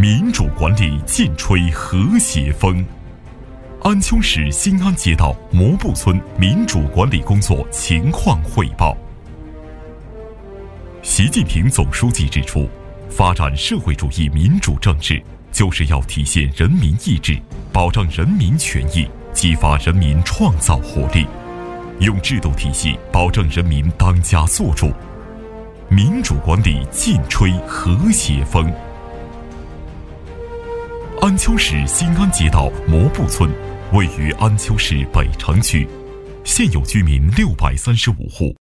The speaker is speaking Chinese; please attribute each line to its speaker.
Speaker 1: 民主管理尽吹和谐风。安丘市新安街道磨布村民主管理工作情况汇报。习近平总书记指出，发展社会主义民主政治，就是要体现人民意志，保障人民权益，激发人民创造活力，用制度体系保证人民当家作主。民主管理尽吹和谐风。安丘市新安街道磨布村位于安丘市北城区，现有居民635户。